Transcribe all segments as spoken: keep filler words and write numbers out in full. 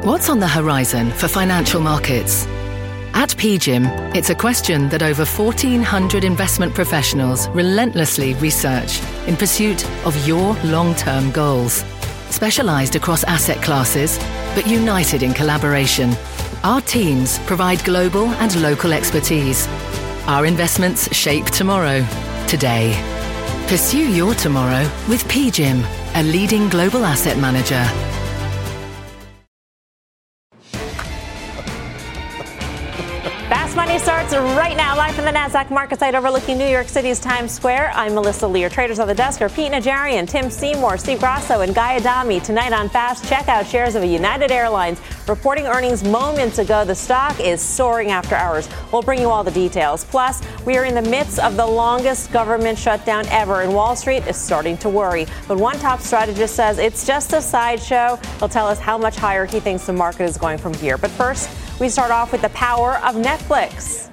What's on the horizon for financial markets? At P G I M, it's a question that over fourteen hundred investment professionals relentlessly research in pursuit of your long-term goals. Specialized across asset classes, but united in collaboration, our teams provide global and local expertise. Our investments shape tomorrow, today. Pursue your tomorrow with P G I M, a leading global asset manager. Fast Money starts right now, live from the NASDAQ market site overlooking New York City's Times Square. I'm Melissa Lee. Your traders on the desk are Pete Najarian, Tim Seymour, Steve Grasso, and Guy Adami. Tonight on Fast, check out shares of United Airlines reporting earnings moments ago. The stock is soaring after hours. We'll bring you all the details. Plus, we are in the midst of the longest government shutdown ever, and Wall Street is starting to worry. But one top strategist says it's just a sideshow. He'll tell us how much higher he thinks the market is going from here. But first, we start off with the power of Netflix.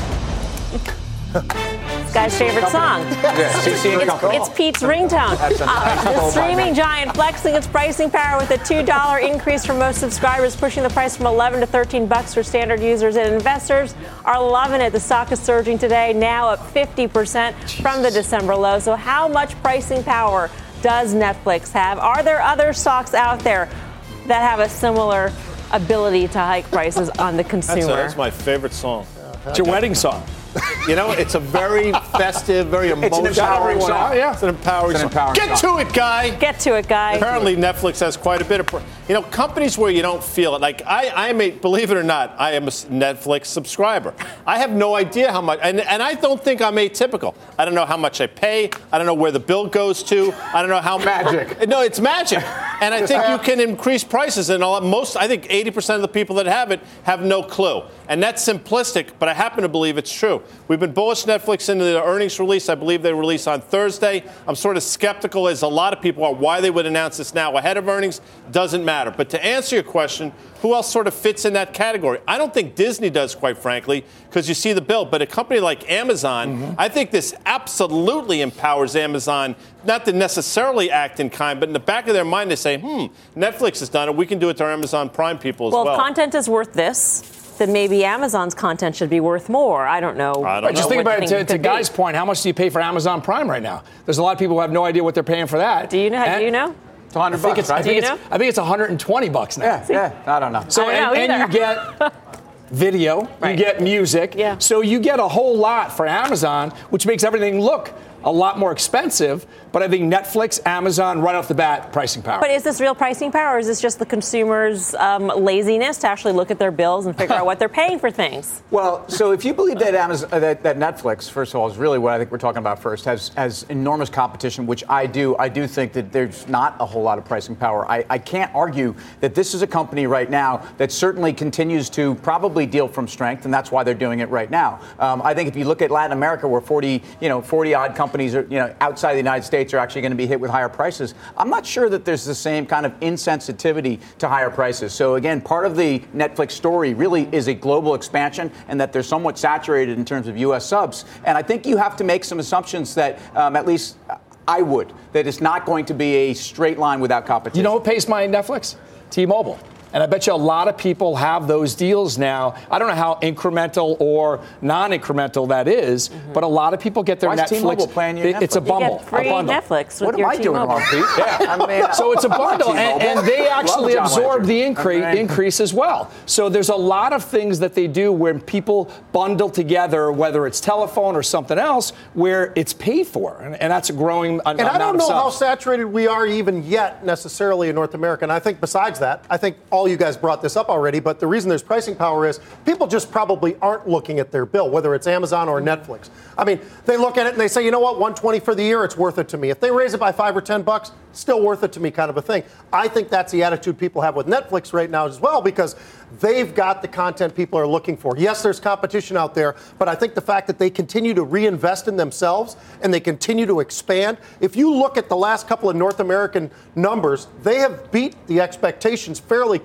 This guy's favorite song. Yeah, it's, it's Pete's ringtone. Uh, the streaming giant flexing its pricing power with a two dollars increase for most subscribers, pushing the price from eleven to thirteen bucks for standard users. And investors are loving it. The stock is surging today, now up fifty percent from the December low. So how much pricing power does Netflix have? Are there other stocks out there that have a similar ability to hike prices on the consumer? That's, a, that's my favorite song. It's your wedding song. You know, it's a very festive, very emotional. It's an empowering song. Yeah, it's an empowering, it's an empowering song. Get song. to it, guy. Get to it, guy. Apparently, Netflix has quite a bit of, you know, companies where you don't feel it. Like I, I am a, believe it or not, I am a Netflix subscriber. I have no idea how much, and, and I don't think I'm atypical. I don't know how much I pay. I don't know where the bill goes to. I don't know how magic. No, it's magic, and I think you can increase prices. And a lot, most, I think, eighty percent of the people that have it have no clue. And that's simplistic, but I happen to believe it's true. We've been bullish Netflix into the earnings release. I believe they release on Thursday. I'm sort of skeptical, as a lot of people are, why they would announce this now ahead of earnings. Doesn't matter. But to answer your question, who else sort of fits in that category? I don't think Disney does, quite frankly, because you see the bill. But a company like Amazon, mm-hmm. I think this absolutely empowers Amazon, not to necessarily act in kind, but in the back of their mind, they say, hmm, Netflix has done it. We can do it to our Amazon Prime people as well. Well, if content is worth this, then maybe Amazon's content should be worth more. I don't know. I don't know. Just think about it. To, to Guy's be. point, how much do you pay for Amazon Prime right now? There's a lot of people who have no idea what they're paying for that. Do you know? And do you know? It's one hundred bucks, right? Do you know? I think it's one hundred twenty bucks now. Yeah, yeah. I don't know. So I don't know and, and you get video, right. you get music. Yeah. So you get a whole lot for Amazon, which makes everything look a lot more expensive. But I think Netflix, Amazon, right off the bat, pricing power. But is this real pricing power, or is this just the consumer's um, laziness to actually look at their bills and figure out what they're paying for things? Well, so if you believe that Amazon, uh, that, that Netflix, first of all, is really what I think we're talking about first, has has enormous competition, which I do. I do think that there's not a whole lot of pricing power. I, I can't argue that this is a company right now that certainly continues to probably deal from strength, and that's why they're doing it right now. Um, I think if you look at Latin America, where forty, you know, forty odd companies are, you know, outside the United States are actually going to be hit with higher prices, I'm not sure that there's the same kind of insensitivity to higher prices. So again, part of the Netflix story really is a global expansion, and that they're somewhat saturated in terms of U S subs. And I think you have to make some assumptions that um, at least I would, that it's not going to be a straight line without competition. You know what pays my Netflix? T-Mobile. And I bet you a lot of people have those deals now. I don't know how incremental or non-incremental that is, mm-hmm. but a lot of people get their Why Netflix. Is T-Mobile playing your Netflix? It's a bundle. You get free a bundle. Netflix with what am your I doing T-Mobile. wrong, Pete? Yeah, I mean, so it's a bundle, and, and they actually absorb the increase, okay. increase as well. So there's a lot of things that they do where people bundle together, whether it's telephone or something else, where it's paid for, and, and that's a growing amount of And I don't know subs. how saturated we are even yet necessarily in North America. And I think besides that, I think all you guys brought this up already, but the reason there's pricing power is people just probably aren't looking at their bill, whether it's Amazon or Netflix. I mean, they look at it and they say, you know what, one hundred twenty for the year, it's worth it to me. If they raise it by five or ten bucks, still worth it to me, kind of a thing. I think that's the attitude people have with Netflix right now as well, because they've got the content people are looking for. Yes, there's competition out there, but I think the fact that they continue to reinvest in themselves and they continue to expand. If you look at the last couple of North American numbers, they have beat the expectations fairly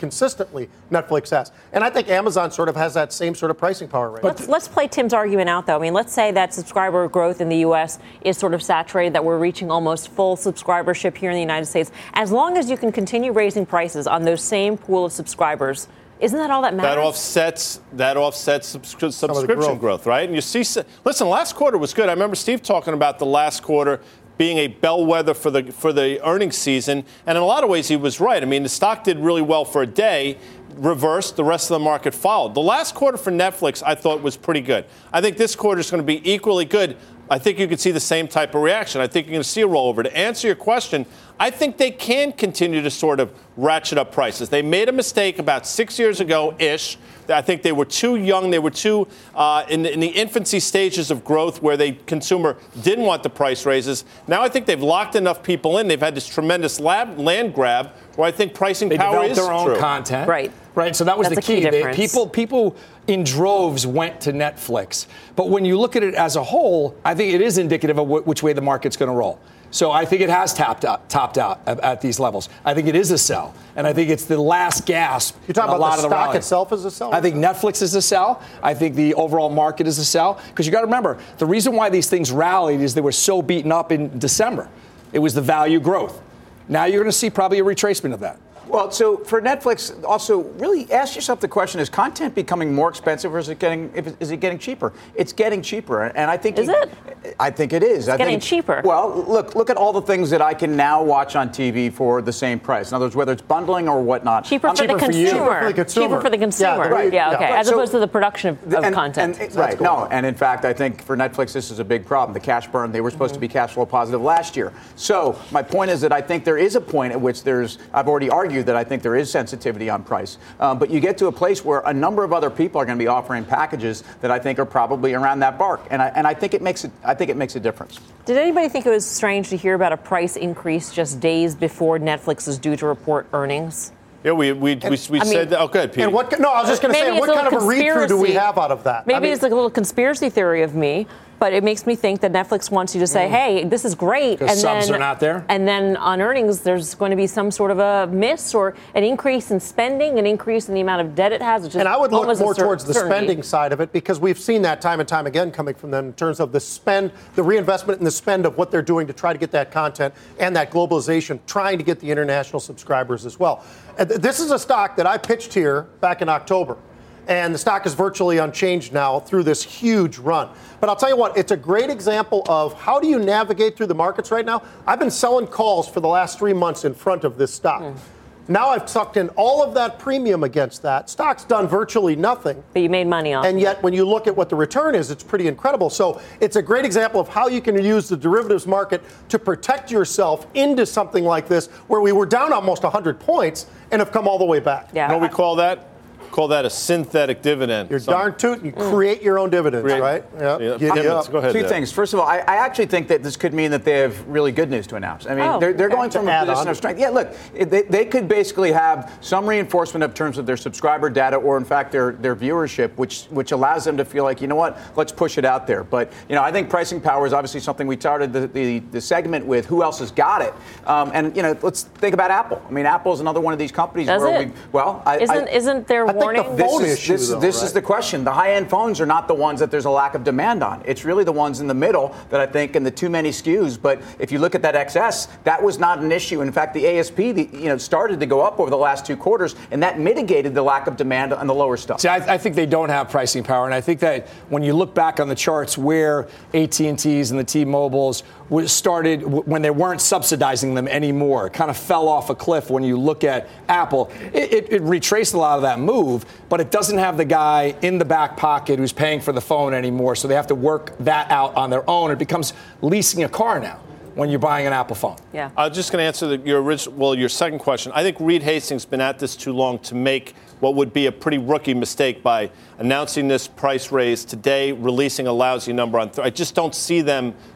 consistently Netflix has. And I think Amazon sort of has that same sort of pricing power right let's, now. Let's play Tim's argument out, though. I mean, let's say that subscriber growth in the U S is sort of saturated, that we're reaching almost full subscribership here in the United States. As long as you can continue raising prices on those same pool of subscribers, isn't that all that matters? That offsets that offsets subscri- subscription growth. growth, right? And you see, listen, last quarter was good. I remember Steve talking about the last quarter being a bellwether for the for the earnings season, and in a lot of ways he was right. I mean, the stock did really well for a day, reversed, the rest of the market followed. The last quarter for Netflix, I thought, was pretty good. I think this quarter is going to be equally good. I think you could see the same type of reaction. I think you're going to see a rollover. To answer your question, I think they can continue to sort of ratchet up prices. They made a mistake about six years ago-ish. I think they were too young. They were too uh, in, the, in the infancy stages of growth where the consumer didn't want the price raises. Now I think they've locked enough people in. They've had this tremendous lab, land grab where I think pricing they power is their own true. content. Right. Right. So that was That's the key. key They, people, people in droves went to Netflix. But when you look at it as a whole, I think it is indicative of w- which way the market's going to roll. So I think it has topped out, topped out at, at these levels. I think it is a sell, and I think it's the last gasp. You're talking a about lot the of the stock rally. itself as a sell? I think Netflix is a sell. I think the overall market is a sell. Because you got to remember, the reason why these things rallied is they were so beaten up in December. It was the value growth. Now you're going to see probably a retracement of that. Well, so for Netflix, also really ask yourself the question: is content becoming more expensive, or is it getting is it getting cheaper? It's getting cheaper, and I think is it? I think it is. It's I getting think, cheaper. Well, look look at all the things that I can now watch on T V for the same price. In other words, whether it's bundling or whatnot, cheaper, for, cheaper the for you. consumer. Cheaper for the consumer. Cheaper for the consumer. Yeah, right. yeah okay. Yeah. As So, opposed to the production of, of and, content. And, right. No. And in fact, I think for Netflix, this is a big problem. The cash burn. They were supposed mm-hmm. to be cash flow positive last year. So my point is that I think there is a point at which there's. I've already argued that I think there is sensitivity on price. Um, but you get to a place where a number of other people are going to be offering packages that I think are probably around that mark, and I and I think it makes it. I think it makes a difference. Did anybody think it was strange to hear about a price increase just days before Netflix is due to report earnings? Yeah, we we we, we said mean, that. Oh, good, Pete. And what? No, I was just going to say, what kind of a read-through do we have out of that? Maybe I mean, it's like a little conspiracy theory of me, but it makes me think that Netflix wants you to say, mm. "Hey, this is great," and subs then are not there. And then on earnings, there's going to be some sort of a miss or an increase in spending, an increase in the amount of debt it has. Which is and I would look more cer- towards the certainty. spending side of it, because we've seen that time and time again coming from them in terms of the spend, the reinvestment and the spend of what they're doing to try to get that content and that globalization, trying to get the international subscribers as well. And this is a stock that I pitched here back in October. And the stock is virtually unchanged now through this huge run. But I'll tell you what, it's a great example of how do you navigate through the markets right now. I've been selling calls for the last three months in front of this stock. Mm. Now I've sucked in all of that premium against that. Stock's done virtually nothing. But you made money on it. And yet when you look at what the return is, it's pretty incredible. So it's a great example of how you can use the derivatives market to protect yourself into something like this, where we were down almost one hundred points and have come all the way back. Yeah. You know what we call that? Call that a synthetic dividend. You're Some, darn tootin'. You create your own dividends, create, right? Yeah. yeah. yeah. Go ahead. Two there. things. First of all, I, I actually think that this could mean that they have really good news to announce. I mean, oh, they're, they're okay. going from a position of strength. Yeah, look, they, they could basically have some reinforcement in terms of their subscriber data, or in fact their their viewership, which which allows them to feel like, you know what, let's push it out there. But you know, I think pricing power is obviously something we started the the, the segment with. Who else has got it? Um, and you know, let's think about Apple. I mean, Apple is another one of these companies Does where it? we well, I, isn't I, isn't there I warning? think the phone this is, issue, this, though, this right? is the question. The high-end phones are not the ones that there's a lack of demand on. It's really the ones in the middle that I think, and the too many S K Us. But if you look at that X S, that was not an issue. In fact, the A S P, the, you know, started to go up over the last two quarters, and that mitigated the lack of demand on the lower stuff. See, I, I think they don't have pricing power, and I think that when you look back on the charts where A T and T's and the T-Mobiles was started when they weren't subsidizing them anymore, it kind of fell off a cliff. When you look at Apple, it, it, it retraced a lot of that move, but it doesn't have the guy in the back pocket who's paying for the phone anymore, so they have to work that out on their own. It becomes leasing a car now when you're buying an Apple phone. Yeah. I'm just going to answer the, your original, well, your second question. I think Reed Hastings has been at this too long to make what would be a pretty rookie mistake by announcing this price raise today, releasing a lousy number on. Th- I just don't see them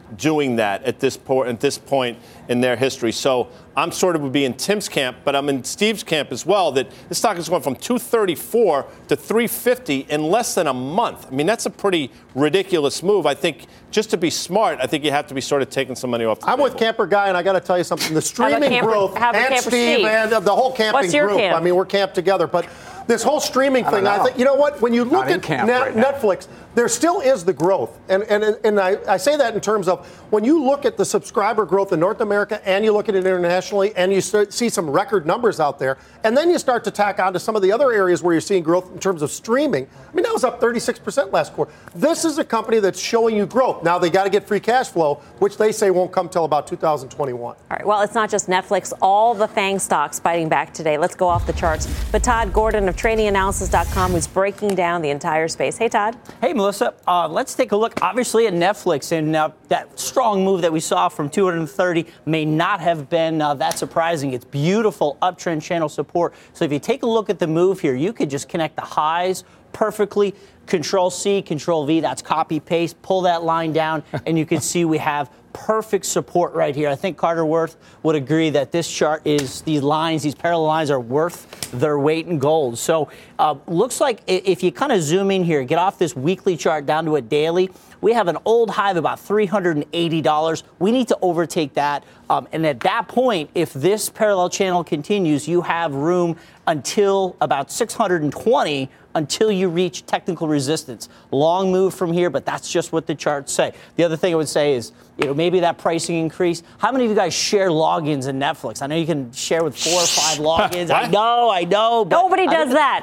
doing that at this point at this point in their history. So I'm sort of would be in Tim's camp, but I'm in Steve's camp as well, that this stock has gone from two thirty-four to three fifty in less than a month. I mean, that's a pretty ridiculous move. I think just to be smart, I think you have to be sort of taking some money off the I'm table. with Camper Guy, and I got to tell you something. The streaming camper, growth, and Steve, Steve, and the whole camping What's your group. camp? I mean, we're camped together, but this whole streaming I thing, know. I think, you know what? When you look Not in at camp Net- right now. Netflix, there still is the growth. And, and, and I, I say that in terms of when you look at the subscriber growth in North America and you look at it internationally and you start, see some record numbers out there, and then you start to tack on to some of the other areas where you're seeing growth in terms of streaming. I mean, that was up thirty-six percent last quarter. This is a company that's showing you growth. Now, they got to get free cash flow, which they say won't come till about two thousand twenty-one. All right, well, it's not just Netflix. All the FANG stocks fighting back today. Let's go off the charts. But Todd Gordon of trading analysis dot com was breaking down the entire space. Hey, Todd. Hey, Melissa. Uh, let's take a look, obviously, at Netflix. And uh, that strong move that we saw from two hundred thirty may not have been uh, that surprising. It's beautiful uptrend channel support. So if you take a look at the move here, you could just connect the highs perfectly. Control C, Control V, that's copy paste. Pull that line down, and you can see we have perfect support right here. I think Carter Worth would agree that this chart is, these lines, these parallel lines are worth their weight in gold. So uh, looks like if you kind of zoom in here, get off this weekly chart down to a daily, we have an old high of about three hundred eighty dollars. We need to overtake that. Um, and at that point, if this parallel channel continues, you have room until about six hundred twenty until you reach technical resistance. Long move from here, but that's just what the charts say. The other thing I would say is, you know, maybe that pricing increase. How many of you guys share logins in Netflix? I know you can share with four or five logins. I know, I know. But Nobody I does think- that.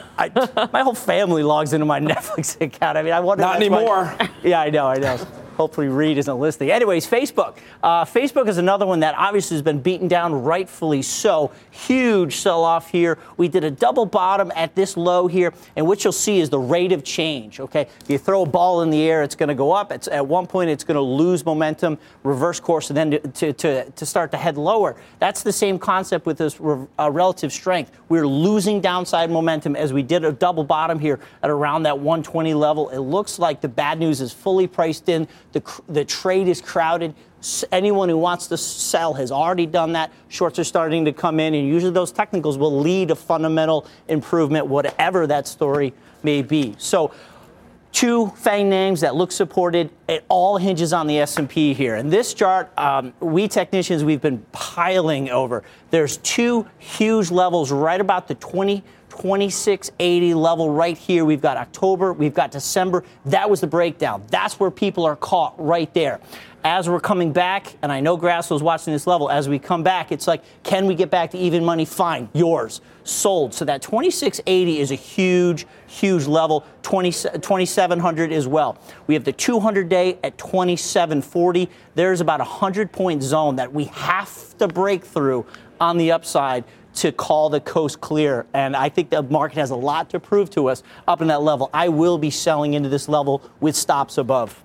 I, my whole family logs into my Netflix account. I mean, I wonder. Not that's why- anymore. Yeah, I know, I know. Hopefully Reed isn't listening. Anyways, Facebook. Uh, Facebook is another one that obviously has been beaten down, rightfully so. Huge sell-off here. We did a double bottom at this low here, and what you'll see is the rate of change, okay? If you throw a ball in the air, it's going to go up. It's, at one point, it's going to lose momentum, reverse course, and then to, to, to, to start to head lower. That's the same concept with this re- uh, relative strength. We're losing downside momentum as we did a double bottom here at around that one twenty level. It looks like the bad news is fully priced in. The, the trade is crowded. Anyone who wants to sell has already done that. Shorts are starting to come in, and usually those technicals will lead to fundamental improvement, whatever that story may be. So two FANG names that look supported. It all hinges on the S and P here. And this chart, um, we technicians, we've been piling over. There's two huge levels right about the twenty, twenty-six eighty level right here. We've got October, we've got December. That was the breakdown. That's where people are caught right there. As we're coming back, and I know Grasslow's watching this level, as we come back, it's like, can we get back to even money? Fine, yours, sold. So that twenty-six eighty is a huge, huge level, twenty-seven hundred as well. We have the two hundred day at twenty-seven forty. There's about a one hundred point zone that we have to break through on the upside to call the coast clear. And I think the market has a lot to prove to us up in that level. I will be selling into this level with stops above.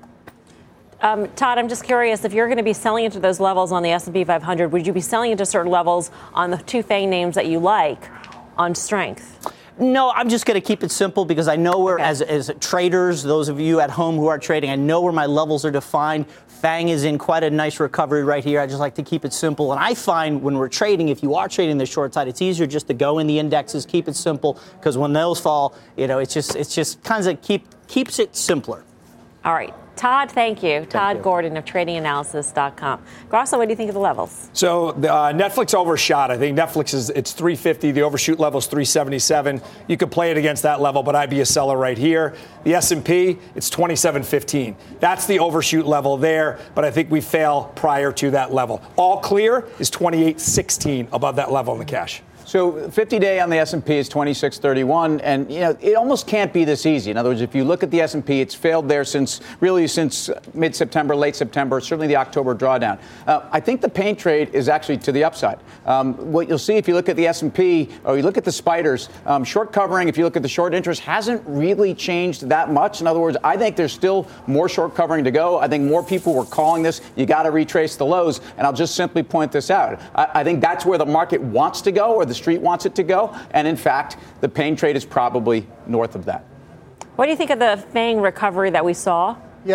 Um, Todd, I'm just curious, if you're going to be selling into those levels on the S and P five hundred, would you be selling into certain levels on the two FANG names that you like on strength? No, I'm just going to keep it simple because I know where, Okay. as, as traders, those of you at home who are trading, I know where my levels are defined. FANG is in quite a nice recovery right here. I just like to keep it simple. And I find when we're trading, if you are trading the short side, it's easier just to go in the indexes, keep it simple, because when those fall, you know, it's just it's just kind of keep keeps it simpler. All right. Todd, thank you. Todd you. Gordon of trading analysis dot com. Grasso, what do you think of the levels? So uh, Netflix overshot. I think Netflix is it's three fifty. The overshoot level is three seventy-seven. You could play it against that level, but I'd be a seller right here. The S and P, it's twenty-seven fifteen. That's the overshoot level there, but I think we fail prior to that level. All clear is twenty-eight sixteen above that level in the cash. So fifty-day on the S and P is twenty-six thirty-one, and you know it almost can't be this easy. In other words, if you look at the S and P, it's failed there since really since mid-September, late September, certainly the October drawdown. Uh, I think the pain trade is actually to the upside. Um, what you'll see if you look at the S and P or you look at the spiders, um, short covering, if you look at the short interest, hasn't really changed that much. In other words, I think there's still more short covering to go. I think more people were calling this. You got to retrace the lows, and I'll just simply point this out. I, I think that's where the market wants to go, or the street wants it to go, and in fact, the pain trade is probably north of that. What do you think of the FANG recovery that we saw? Yeah.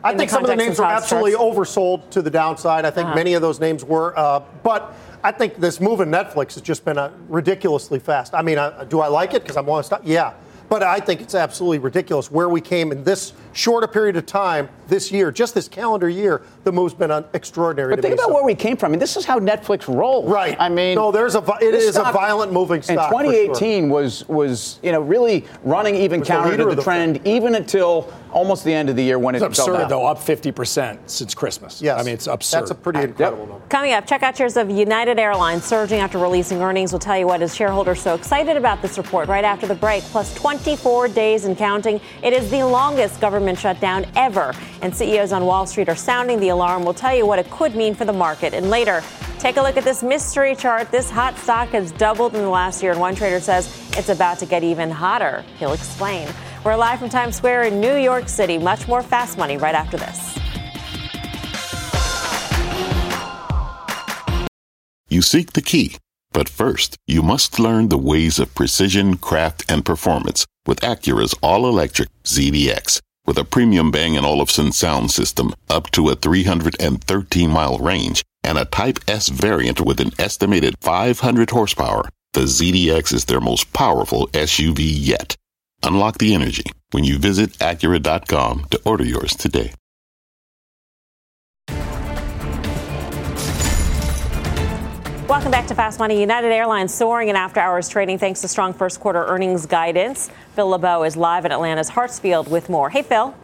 I In think the some of the context names of were how it absolutely starts. oversold to the downside. I think Uh-huh. many of those names were. Uh, but I think this move in Netflix has just been uh, ridiculously fast. I mean, uh, do I like it because I want to stop? Yeah. But I think it's absolutely ridiculous where we came in this shorter period of time this year, just this calendar year. The move's been uh, extraordinary. But to think me, about so. where we came from. I mean, this is how Netflix rolls. Right. I mean, no, there's a vi- it this is stock- a violent moving stock. And twenty eighteen was was you know really running even Was the counter leader to of the the trend, even until almost the end of the year when it It's fell absurd, down. though, up fifty percent since Christmas. Yes. I mean, it's absurd. That's a pretty incredible number. Coming up, check out shares of United Airlines surging after releasing earnings. We'll tell you what is shareholders so excited about this report right after the break. Plus twenty-four days and counting. It is the longest government shutdown ever. And C E Os on Wall Street are sounding the alarm. We'll tell you what it could mean for the market. And later, take a look at this mystery chart. This hot stock has doubled in the last year. And one trader says it's about to get even hotter. He'll explain. We're live from Times Square in New York City. Much more Fast Money right after this. You seek the key, but first, you must learn the ways of precision, craft, and performance with Acura's all-electric Z D X. With a premium Bang and Olufsen sound system up to a three hundred thirteen mile range and a Type S variant with an estimated five hundred horsepower, the Z D X is their most powerful S U V yet. Unlock the energy when you visit Acura dot com to order yours today. Welcome back to Fast Money. United Airlines soaring in after-hours trading thanks to strong first-quarter earnings guidance. Phil LeBeau is live at Atlanta's Hartsfield with more. Hey, Phil.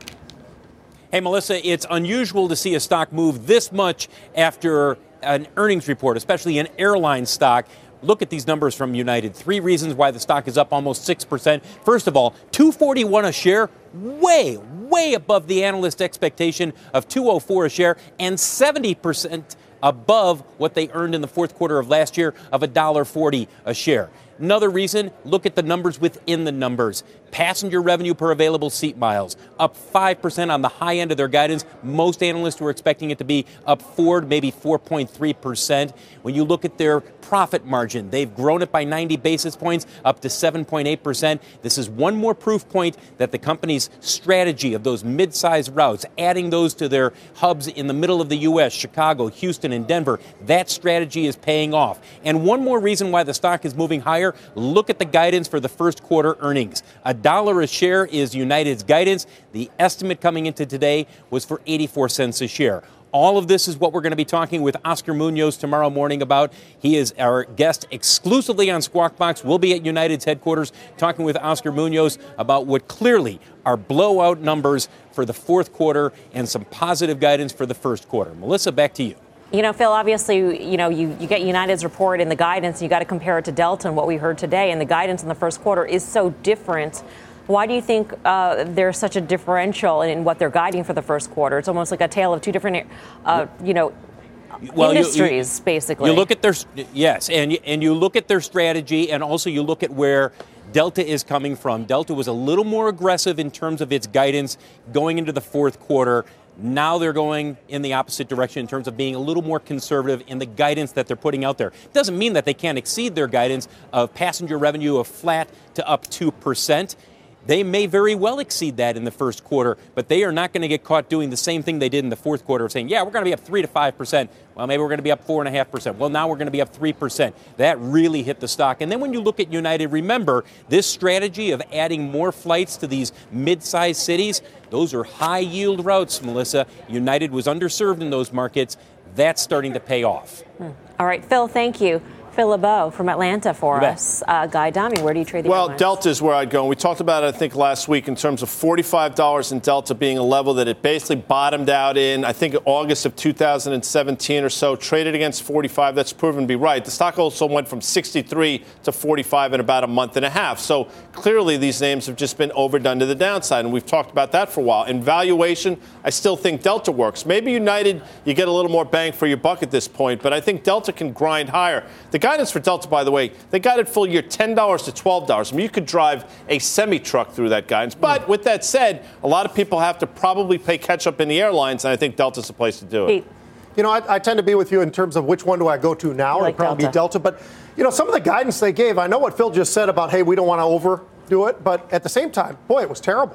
Hey, Melissa, it's unusual to see a stock move this much after an earnings report, especially an airline stock. Look at these numbers from United. Three reasons why the stock is up almost six percent. First of all, two forty-one a share, way, way above the analyst expectation of two oh four a share, and seventy percent above what they earned in the fourth quarter of last year of one dollar forty a share. Another reason, look at the numbers within the numbers. Passenger revenue per available seat miles, up five percent on the high end of their guidance. Most analysts were expecting it to be up four, maybe four point three percent. When you look at their profit margin, they've grown it by ninety basis points, up to seven point eight percent. This is one more proof point that the company's strategy of those mid-sized routes, adding those to their hubs in the middle of the U S, Chicago, Houston, and Denver, that strategy is paying off. And one more reason why the stock is moving higher, look at the guidance for the first quarter earnings. A dollar a share is United's guidance. The estimate coming into today was for eighty-four cents a share. All of this is what we're going to be talking with Oscar Munoz tomorrow morning about. He is our guest exclusively on Squawk Box. We'll be at United's headquarters talking with Oscar Munoz about what clearly are blowout numbers for the fourth quarter and some positive guidance for the first quarter. Melissa, back to you. You know, Phil, obviously, you know, you, you get United's report and the guidance, and you got to compare it to Delta and what we heard today. And the guidance in the first quarter is so different. Why do you think uh, there's such a differential in what they're guiding for the first quarter? It's almost like a tale of two different, uh, you know, well, industries, you, you, basically. You look at their, yes, and you, and you look at their strategy, and also you look at where Delta is coming from. Delta was a little more aggressive in terms of its guidance going into the fourth quarter. Now they're going in the opposite direction in terms of being a little more conservative in the guidance that they're putting out there. It doesn't mean that they can't exceed their guidance of passenger revenue of flat to up two percent. They may very well exceed that in the first quarter, but they are not going to get caught doing the same thing they did in the fourth quarter of saying, yeah, we're going to be up three to five percent. Well, maybe we're going to be up four point five percent. Well, now we're going to be up three percent. That really hit the stock. And then when you look at United, remember, this strategy of adding more flights to these mid-sized cities, those are high-yield routes, Melissa. United was underserved in those markets. That's starting to pay off. Hmm. All right, Phil, thank you. Phil LeBeau from Atlanta for us. Uh, Guy Adami, where do you trade the Well, airlines? Delta is where I'd go. And we talked about it, I think, last week in terms of forty-five dollars in Delta being a level that it basically bottomed out in, I think, August of two thousand seventeen or so, traded against forty-five. That's proven to be right. The stock also went from sixty-three to forty-five in about a month and a half. So clearly these names have just been overdone to the downside, and we've talked about that for a while. In valuation, I still think Delta works. Maybe United, you get a little more bang for your buck at this point, but I think Delta can grind higher. The guidance for Delta, by the way, they guided full year ten dollars to twelve dollars. I mean, you could drive a semi-truck through that guidance. But with that said, a lot of people have to probably play catch-up in the airlines, and I think Delta's the place to do it. Pete. You know, I, I tend to be with you in terms of which one do I go to now. Like It'd probably Delta. be Delta. But, you know, some of the guidance they gave, I know what Phil just said about, hey, we don't want to overdo it. But at the same time, boy, it was terrible.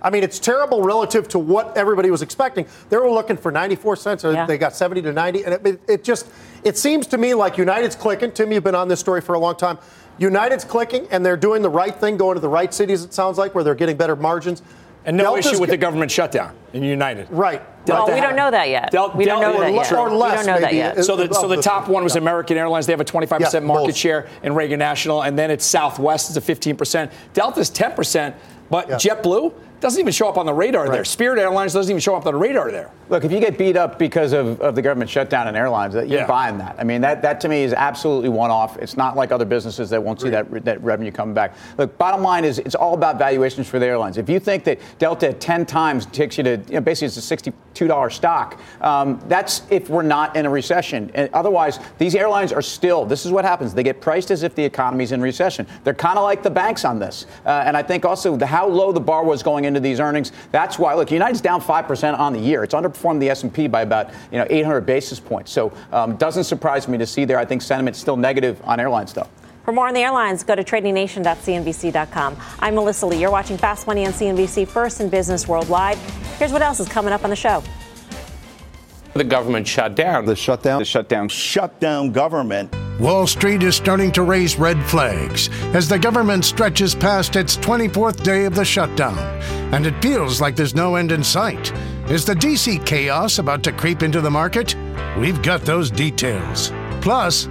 I mean, it's terrible relative to what everybody was expecting. They were looking for ninety-four cents, or yeah. they got seventy to ninety, and it, it just it seems to me like United's clicking. Tim, you've been on this story for a long time. United's clicking, and they're doing the right thing, going to the right cities, it sounds like, where they're getting better margins. And no Delta's issue with g- the government shutdown in United. Right. Well, we don't know that yet. Del- we don't Del- know that yet. Or less, we don't know that maybe. yet. So the, so the top one was American Airlines. They have a twenty-five percent Yeah, market both. share in Reagan National. And then it's Southwest is a fifteen percent. Delta's ten percent. But Yeah. JetBlue doesn't even show up on the radar there. Right. Spirit Airlines doesn't even show up on the radar there. Look, if you get beat up because of, of the government shutdown in airlines, you're Yeah. buying that. I mean, that, that to me is absolutely one-off. It's not like other businesses that won't see that, that revenue coming back. Look, bottom line is it's all about valuations for the airlines. If you think that Delta at ten times takes you to, you know, basically it's a sixty-two dollars stock, um, that's if we're not in a recession. And otherwise, these airlines are still, this is what happens. They get priced as if the economy's in recession. They're kind of like the banks on this. Uh, and I think also the, how low the bar was going into these earnings, that's why, look, United's down five percent on the year. It's underperformed the S and P by about, you know, eight hundred basis points. So um, doesn't surprise me to see there. I think sentiment's still negative on airline stuff. For more on the airlines, go to trading nation dot c n b c dot com. I'm Melissa Lee. You're watching Fast Money on C N B C, first in business worldwide. Here's what else is coming up on the show. The government shut down. The shutdown. The shutdown. Shut down government. Wall Street is starting to raise red flags as the government stretches past its twenty-fourth day of the shutdown, and it feels like there's no end in sight. Is the D C chaos about to creep into the market? We've got those details. Plus,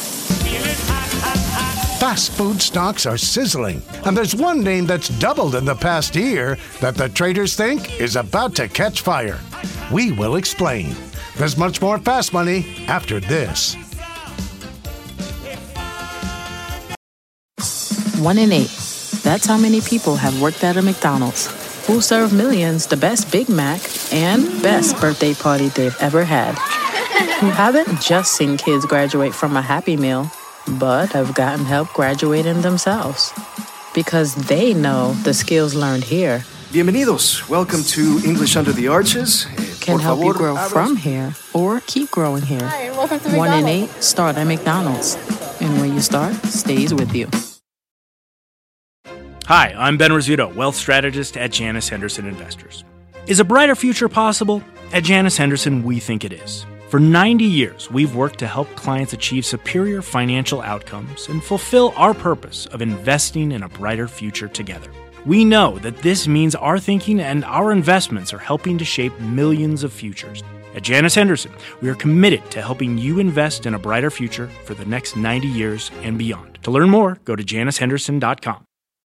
fast food stocks are sizzling, and there's one name that's doubled in the past year that the traders think is about to catch fire. We will explain. There's much more Fast Money after this. One in eight. That's how many people have worked at a McDonald's, who serve millions the best Big Mac and best birthday party they've ever had. Who haven't just seen kids graduate from a Happy Meal, but have gotten help graduating themselves. Because they know the skills learned here Bienvenidos. Welcome to English Under the Arches. can help you grow from here or keep growing here. Hi, and welcome to One in McDonald's. eight start at McDonald's. And when you start, stays with you. Hi, I'm Ben Rizzuto, wealth strategist at Janus Henderson Investors. Is a brighter future possible? At Janus Henderson, we think it is. For ninety years, we've worked to help clients achieve superior financial outcomes and fulfill our purpose of investing in a brighter future together. We know that this means our thinking and our investments are helping to shape millions of futures. At Janus Henderson, we are committed to helping you invest in a brighter future for the next ninety years and beyond. To learn more, go to janus henderson dot com.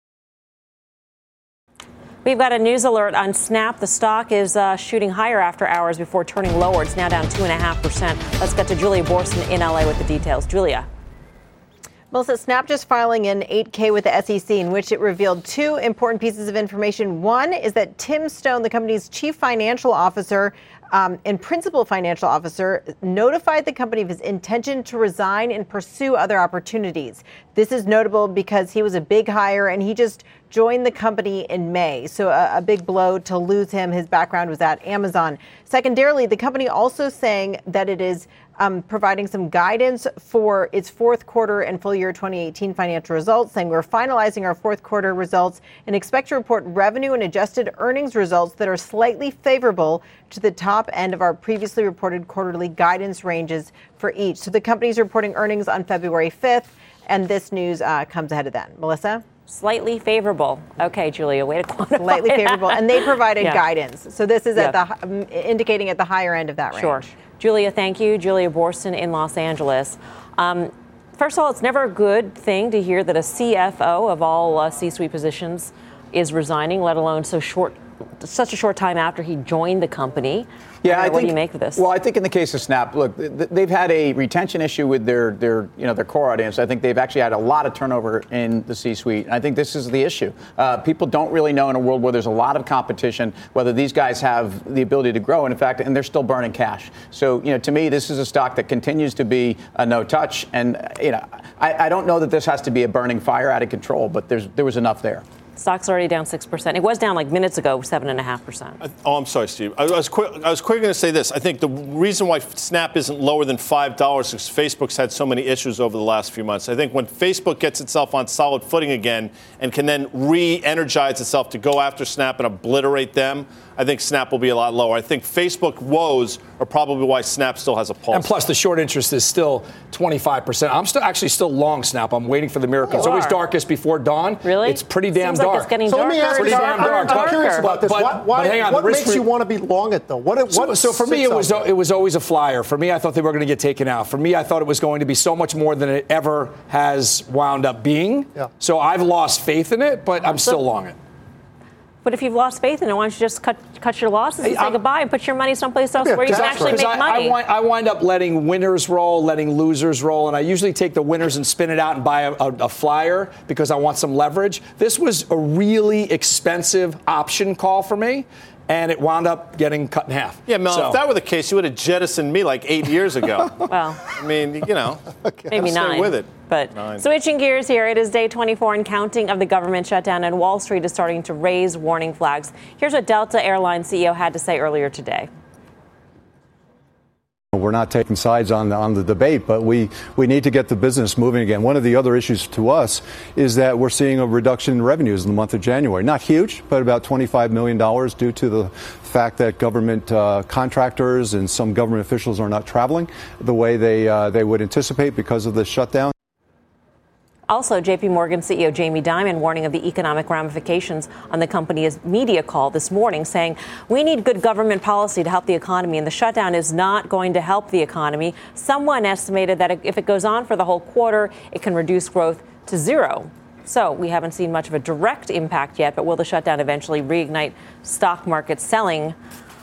We've got a news alert on Snap. The stock is uh, shooting higher after hours before turning lower. It's now down two point five percent. Let's get to Julia Borson in L A with the details. Julia. Melissa, Snap just filing an eight K with the S E C in which it revealed two important pieces of information. One is that Tim Stone, the company's chief financial officer um, and principal financial officer, notified the company of his intention to resign and pursue other opportunities. This is notable because he was a big hire and he just joined the company in May. So a, a big blow to lose him. His background was at Amazon. Secondarily, the company also saying that it is um, providing some guidance for its fourth quarter and full year twenty eighteen financial results, saying we're finalizing our fourth quarter results and expect to report revenue and adjusted earnings results that are slightly favorable to the top end of our previously reported quarterly guidance ranges for each. So the company's reporting earnings on February fifth, and this news uh, comes ahead of that. Melissa? Slightly favorable. Okay, Julia, way to quantify Slightly favorable. And they provided yeah. guidance. So this is yeah. at the um, indicating at the higher end of that range. Sure. Julia, thank you. Julia Borson in Los Angeles. Um, first of all, it's never a good thing to hear that a C F O of all uh, C-suite positions is resigning, let alone so short, such a short time after he joined the company. Yeah, I what think, do you make of this? Well, I think in the case of Snap, look, they've had a retention issue with their, their, you know, their core audience. I think they've actually had a lot of turnover in the C-suite. And I think this is the issue. Uh, people don't really know in a world where there's a lot of competition whether these guys have the ability to grow. And in fact, and they're still burning cash. So, you know, to me, this is a stock that continues to be a no touch. And, you know, I, I don't know that this has to be a burning fire out of control, but there's there was enough there. Stock's already down six percent. It was down like minutes ago, seven point five percent. Oh, I'm sorry, Steve. I was quick, I was quickly going to say this. I think the reason why Snap isn't lower than five dollars is Facebook's had so many issues over the last few months. I think when Facebook gets itself on solid footing again and can then re-energize itself to go after Snap and obliterate them, I think Snap will be a lot lower. I think Facebook woes are probably why Snap still has a pulse. And plus, the short interest is still twenty-five percent. I'm still actually still long Snap. I'm waiting for the miracle. It's always darkest before dawn. Really? It's pretty damn Seems dark. Like it's getting so darker. let me ask you, Pretty damn dark. I'm, I'm curious about this. But, why, why, but hang on, what the risk makes you want to be long it, though? What, what so, so for me, it was it was always a flyer. For me, I thought they were going to get taken out. For me, I thought it was going to be so much more than it ever has wound up being. Yeah. So I've lost faith in it, but I'm still long it. But if you've lost faith in it, why don't you just cut cut your losses and say I'm, goodbye and put your money someplace else yeah, where you can actually make I, money? I wind, I wind up letting winners roll, letting losers roll, and I usually take the winners and spin it out and buy a, a, a flyer because I want some leverage. This was a really expensive option call for me. And it wound up getting cut in half. Yeah, Mel, so. if that were the case, you would have jettisoned me like eight years ago. Well, I mean, you know, okay. maybe nine. Stay with it. But nine. Switching gears here, it is day twenty-four and counting of the government shutdown, and Wall Street is starting to raise warning flags. Here's what Delta Airlines C E O had to say earlier today. We're not taking sides on the, on the debate, but we, we need to get the business moving again. One of the other issues to us is that we're seeing a reduction in revenues in the month of January. Not huge, but about twenty-five million dollars due to the fact that government uh, contractors and some government officials are not traveling the way they, uh, they would anticipate because of the shutdown. Also, J P Morgan C E O Jamie Dimon warning of the economic ramifications on the company's media call this morning, saying we need good government policy to help the economy, and the shutdown is not going to help the economy. Someone estimated that if it goes on for the whole quarter, it can reduce growth to zero. So we haven't seen much of a direct impact yet, but will the shutdown eventually reignite stock market selling?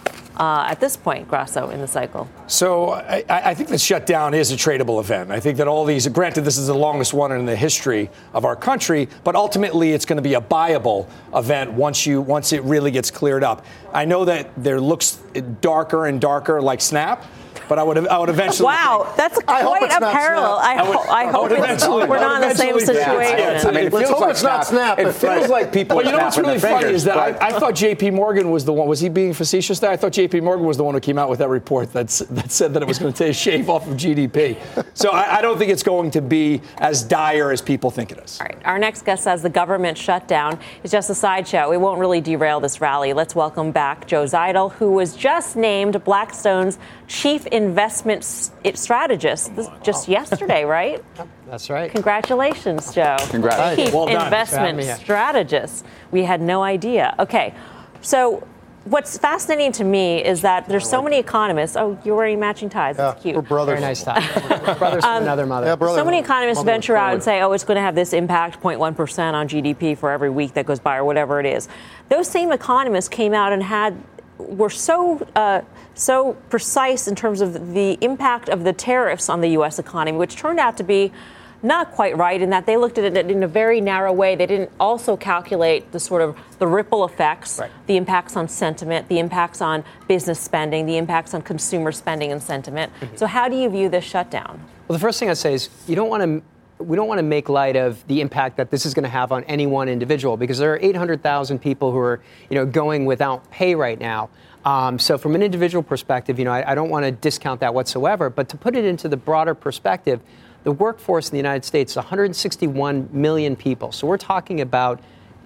Uh, at this point, Grasso, in the cycle? So I, I think the shutdown is a tradable event. I think that all these, granted, this is the longest one in the history of our country, but ultimately it's going to be a buyable event once you once it really gets cleared up. I know that there looks darker and darker like Snap. But I would I would eventually. Wow, that's quite a parallel. I, I, ho- I hope it's, we're not in the same situation. Yeah, I mean, it Let's feels hope like it's not Snap. It feels like people. But you know what's really funny is that I, I thought J P Morgan was the one. Was he being facetious there? I thought J P Morgan was the one who came out with that report that's, that said that it was going to take a shave off of G D P. So I, I don't think it's going to be as dire as people think it is. All right. Our next guest says the government shutdown is just a sideshow. It won't really derail this rally. Let's welcome back Joe Zeidel, who was just named Blackstone's chief investment strategist just yesterday, right? That's right. Congratulations, Joe. Congrats. Chief Well done. investment strategist. We had no idea. Okay, so what's fascinating to me is that there's so many economists. Oh, you're wearing matching ties. That's yeah, cute. We're brothers. Very nice tie. Brothers from um, another mother. Yeah, brother. So many economists Mother venture out forward. and say, oh, it's going to have this impact, zero point one percent on G D P for every week that goes by or whatever it is. Those same economists came out and had were so uh, so precise in terms of the impact of the tariffs on the U S economy, which turned out to be not quite right in that they looked at it in a very narrow way. They didn't also calculate the sort of the ripple effects, right. the impacts on sentiment, the impacts on business spending, the impacts on consumer spending and sentiment. Mm-hmm. So how do you view this shutdown? Well, the first thing I'd say is you don't want to we don't want to make light of the impact that this is going to have on any one individual, because there are eight hundred thousand people who are, you know, going without pay right now. Um, so from an individual perspective, you know, I, I don't want to discount that whatsoever. But to put it into the broader perspective, the workforce in the United States is one hundred sixty-one million people. So we're talking about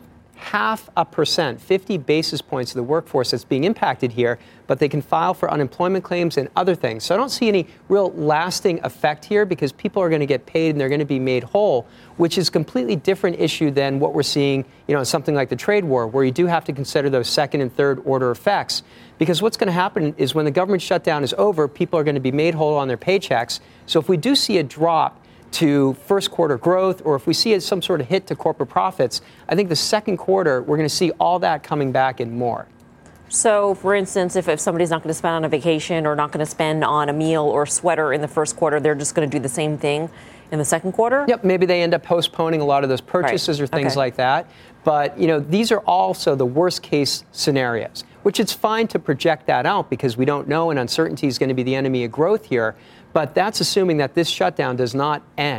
half a percent, fifty basis points of the workforce that's being impacted here, but they can file for unemployment claims and other things. So I don't see any real lasting effect here, because people are going to get paid and they're going to be made whole, which is a completely different issue than what we're seeing, you know, in something like the trade war, where you do have to consider those second and third order effects. Because what's going to happen is when the government shutdown is over, people are going to be made whole on their paychecks. So if we do see a drop to first quarter growth, or if we see some sort of hit to corporate profits, I think the second quarter, we're going to see all that coming back and more. So, for instance, if, if somebody's not going to spend on a vacation or not going to spend on a meal or sweater in the first quarter, they're just going to do the same thing in the second quarter? Yep, maybe they end up postponing a lot of those purchases right. or things okay. like that. But, you know, these are also the worst case scenarios, which it's fine to project that out because we don't know, and uncertainty is going to be the enemy of growth here. But that's assuming that this shutdown does not end.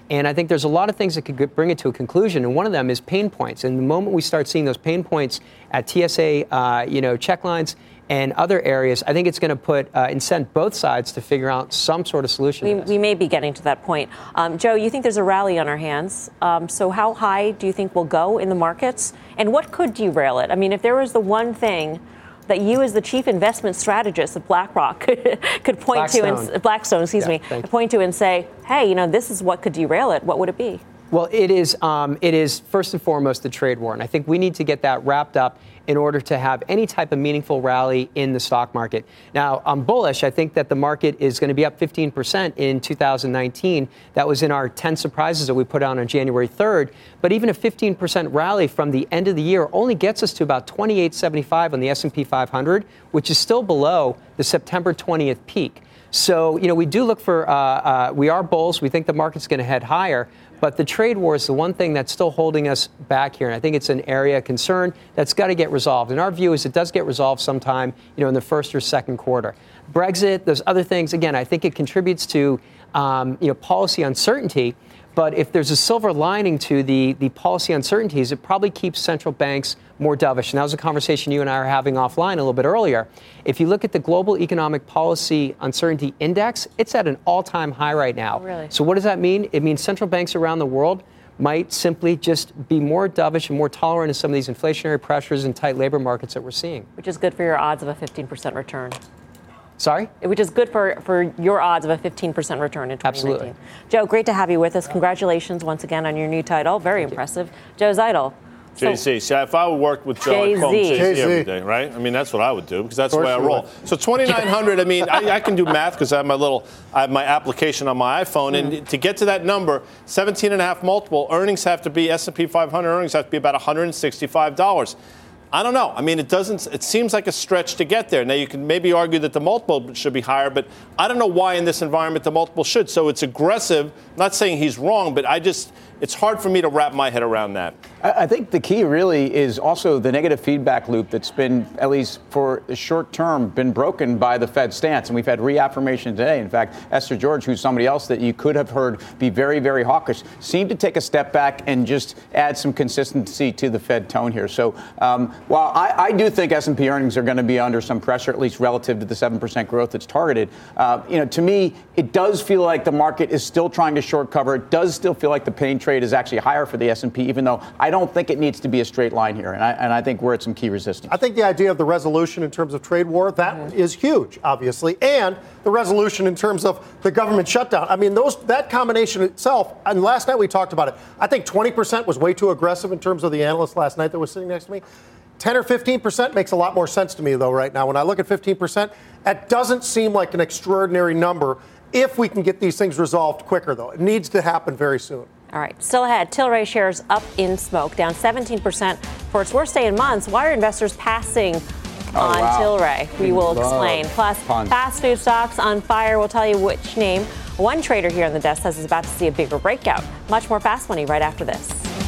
And I think there's a lot of things that could bring it to a conclusion. And one of them is pain points. And the moment we start seeing those pain points at T S A, uh, you know, check lines and other areas, I think it's going to put uh, incent both sides to figure out some sort of solution. We, we may be getting to that point. Um, Joe, you think there's a rally on our hands. Um, so how high do you think we'll go in the markets? And what could derail it? I mean, if there was the one thing that you as the chief investment strategist of BlackRock could, could point Blackstone. to, and Blackstone, excuse Yeah, me, point to and say, hey, you know, this is what could derail it, what would it be? Well, it is, um, it is first and foremost the trade war. And I think we need to get that wrapped up in order to have any type of meaningful rally in the stock market. Now, I'm bullish. I think that the market is going to be up fifteen percent in two thousand nineteen. That was in our ten surprises that we put out on January third. But even a fifteen percent rally from the end of the year only gets us to about twenty-eight seventy-five on the S and P five hundred, which is still below the September twentieth peak. So, you know, we do look for, uh, uh, we are bulls. We think the market's going to head higher. But the trade war is the one thing that's still holding us back here. And I think it's an area of concern that's got to get resolved. And our view is it does get resolved sometime, you know, in the first or second quarter. Brexit, those other things, again, I think it contributes to, um, you know, policy uncertainty. But if there's a silver lining to the, the policy uncertainties, it probably keeps central banks more dovish. And that was a conversation you and I were having offline a little bit earlier. If you look at the Global Economic Policy Uncertainty Index, it's at an all-time high right now. Oh, really? So what does that mean? It means central banks around the world might simply just be more dovish and more tolerant of some of these inflationary pressures and tight labor markets that we're seeing. Which is good for your odds of a fifteen percent return. Sorry? Which is good for, for your odds of a fifteen percent return in twenty nineteen. Absolutely. Joe, great to have you with us. Congratulations once again on your new title. Very impressive. Joe Zeidel. J C. See, if I worked with Joe, I'd call him J C every day, right? I mean, that's what I would do because that's the way I roll. So twenty-nine hundred, I mean, I, I can do math because I have my little, I have my application on my iPhone. And mm. to get to that number, seventeen and a half multiple, earnings have to be, S and P five hundred earnings have to be about one hundred sixty-five dollars. I don't know. I mean, it doesn't, it seems like a stretch to get there. Now, you can maybe argue that the multiple should be higher, but I don't know why in this environment the multiple should. So it's aggressive. I'm not saying he's wrong, but I just, it's hard for me to wrap my head around that. I think the key really is also the negative feedback loop that's been, at least for the short term, been broken by the Fed stance. And we've had reaffirmation today. In fact, Esther George, who's somebody else that you could have heard be very, very hawkish, seemed to take a step back and just add some consistency to the Fed tone here. So um, while I, I do think S and P earnings are going to be under some pressure, at least relative to the seven percent growth that's targeted, uh, you know, to me, it does feel like the market is still trying to short cover. It does still feel like the pain trade is actually higher for the S and P, even though I don't think it needs to be a straight line here. And I, and I think we're at some key resistance. I think the idea of the resolution in terms of trade war, that mm-hmm. is huge, obviously. And the resolution in terms of the government shutdown. I mean, those that combination itself, and last night we talked about it. I think twenty percent was way too aggressive in terms of the analyst last night that was sitting next to me. ten or fifteen percent makes a lot more sense to me, though, right now. When I look at fifteen percent, that doesn't seem like an extraordinary number if we can get these things resolved quicker, though. It needs to happen very soon. All right. Still ahead, Tilray shares up in smoke, down seventeen percent for its worst day in months. Why are investors passing oh, on wow. Tilray? We will Love explain. Plus, fun. fast food stocks on fire. We'll tell you which name. One trader here on the desk says he's about to see a bigger breakout. Much more Fast Money right after this.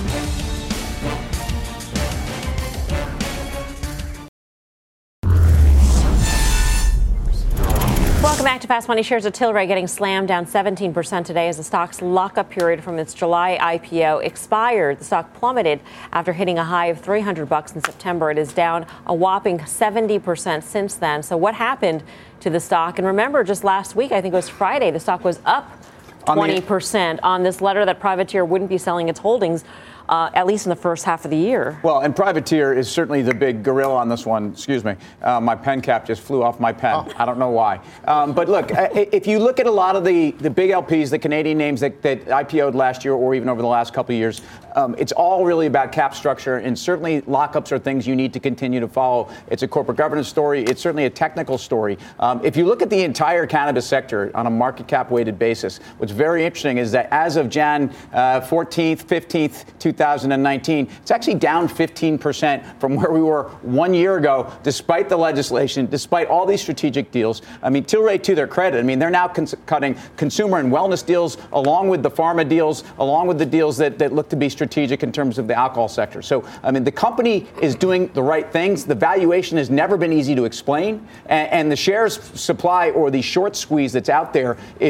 Welcome back to Fast Money. Shares of Tilray getting slammed down seventeen percent today as the stock's lockup period from its July I P O expired. The stock plummeted after hitting a high of three hundred bucks in September. It is down a whopping seventy percent since then. So what happened to the stock? And remember, just last week, I think it was Friday, the stock was up twenty percent on this letter that Privateer wouldn't be selling its holdings. Uh, at least in the first half of the year. Well, and Privateer is certainly the big gorilla on this one. Excuse me. Uh, my pen cap just flew off my pen. Oh. I don't know why. Um, but look, if you look at a lot of the, the big L Ps, the Canadian names that, that I P O'd last year or even over the last couple of years, um, it's all really about cap structure. And certainly lockups are things you need to continue to follow. It's a corporate governance story. It's certainly a technical story. Um, if you look at the entire cannabis sector on a market cap weighted basis, what's very interesting is that as of January uh, fourteenth, fifteenth, two thousand nineteen, it's actually down fifteen percent from where we were one year ago, despite the legislation, despite all these strategic deals. I mean, Tilray, to their credit, I mean, they're now cons- cutting consumer and wellness deals along with the pharma deals, along with the deals that, that look to be strategic in terms of the alcohol sector. So, I mean, the company is doing the right things. The valuation has never been easy to explain. And, and the shares supply or the short squeeze that's out there is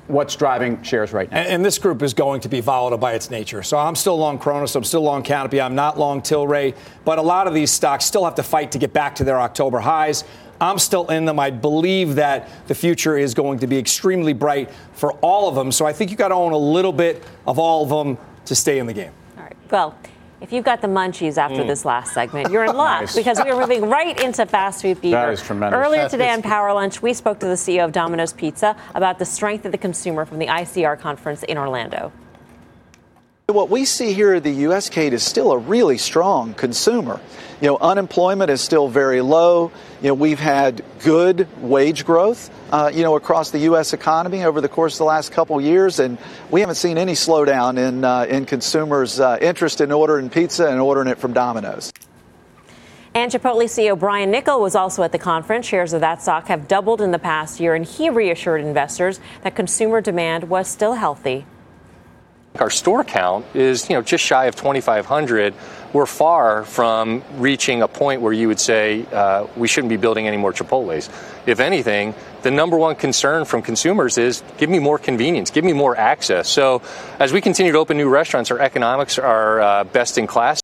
what's driving shares right now. And, and this group is going to be volatile by its nature. So I'm still long Kronos. I'm still long Canopy. I'm not long Tilray. But a lot of these stocks still have to fight to get back to their October highs. I'm still in them. I believe that the future is going to be extremely bright for all of them. So I think you got to own a little bit of all of them to stay in the game. All right. Well, if you've got the munchies after Mm. this last segment, you're in luck Nice. because we are moving right into fast food fever. That is tremendous. Earlier That today is- on Power Lunch, we spoke to the C E O of Domino's Pizza about the strength of the consumer from the I C R conference in Orlando. What we see here in the U S, Kate, is still a really strong consumer. You know, unemployment is still very low. You know, we've had good wage growth, uh, you know, across the U S economy over the course of the last couple of years, and we haven't seen any slowdown in uh, in consumers' uh, interest in ordering pizza and ordering it from Domino's. And Chipotle C E O Brian Niccol was also at the conference. Shares of that stock have doubled in the past year, and he reassured investors that consumer demand was still healthy. Our store count is, you know, just shy of twenty-five hundred. We're far from reaching a point where you would say uh, we shouldn't be building any more Chipotles. If anything, the number one concern from consumers is give me more convenience, give me more access. So as we continue to open new restaurants, our economics are uh, best in class.